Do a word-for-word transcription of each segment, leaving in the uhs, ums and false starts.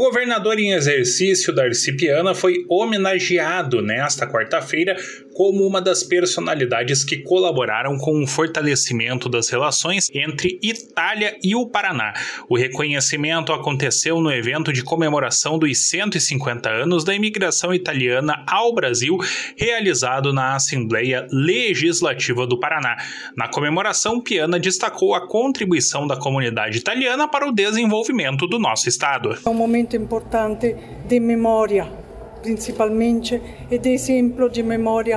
governador em exercício, Darcy Piana, foi homenageado nesta quarta-feira como uma das personalidades que colaboraram com o fortalecimento das relações entre Itália e o Paraná. O reconhecimento aconteceu no evento de comemoração dos cento e cinquenta anos da imigração italiana ao Brasil, realizado na Assembleia Legislativa do Paraná. Na comemoração, Piana destacou a contribuição da comunidade italiana para o desenvolvimento do nosso estado. É um momento importante de memória, principalmente, e de exemplo de memória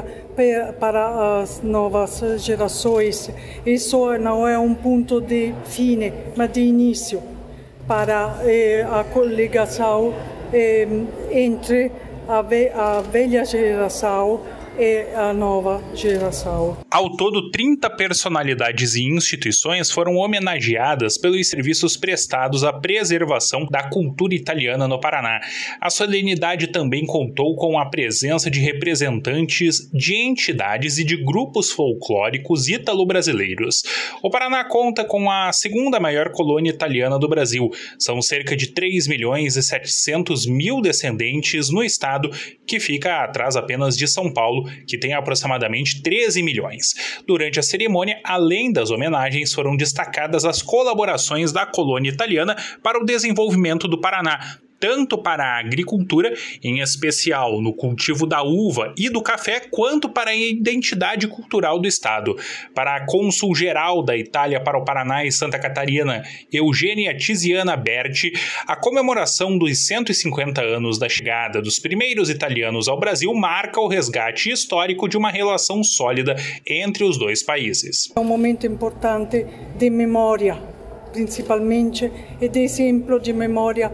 para as novas gerações. Isso não é um ponto de fim, mas de início para eh, a coligação eh, entre a, ve- a velha geração e a nova geração. Ao todo, trinta personalidades e instituições foram homenageadas pelos serviços prestados à preservação da cultura italiana no Paraná. A solenidade também contou com a presença de representantes de entidades e de grupos folclóricos ítalo-brasileiros. O Paraná conta com a segunda maior colônia italiana do Brasil. São cerca de três milhões e setecentos mil descendentes no estado, que fica atrás apenas de São Paulo, que tem aproximadamente treze milhões. Durante a cerimônia, além das homenagens, foram destacadas as colaborações da colônia italiana para o desenvolvimento do Paraná, tanto para a agricultura, em especial no cultivo da uva e do café, quanto para a identidade cultural do estado. Para a cônsul-geral da Itália para o Paraná e Santa Catarina, Eugênia Tiziana Berti, a comemoração dos cento e cinquenta anos da chegada dos primeiros italianos ao Brasil marca o resgate histórico de uma relação sólida entre os dois países. É um momento importante de memória, principalmente, e de exemplo de memória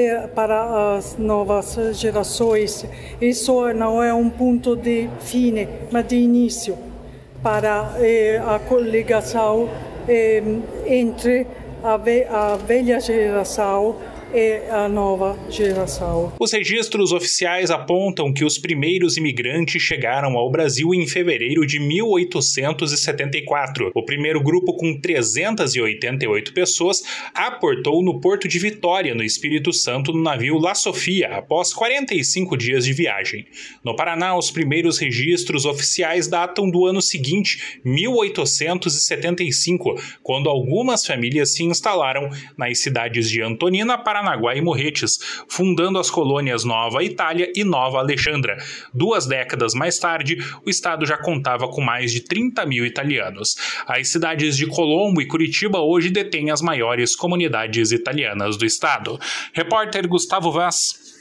para as novas gerações. Isso não é um ponto de fim, mas de início para eh, a coligação eh, entre a, ve- a velha geração e a nova geração. Os registros oficiais apontam que os primeiros imigrantes chegaram ao Brasil em fevereiro de mil oitocentos e setenta e quatro. O primeiro grupo, com trezentas e oitenta e oito pessoas, aportou no Porto de Vitória, no Espírito Santo, no navio La Sofia, após quarenta e cinco dias de viagem. No Paraná, os primeiros registros oficiais datam do ano seguinte, mil oitocentos e setenta e cinco, quando algumas famílias se instalaram nas cidades de Antonina, Paranaguá e Morretes, fundando as colônias Nova Itália e Nova Alexandra. Duas décadas mais tarde, o estado já contava com mais de trinta mil italianos. As cidades de Colombo e Curitiba hoje detêm as maiores comunidades italianas do estado. Repórter Gustavo Vaz.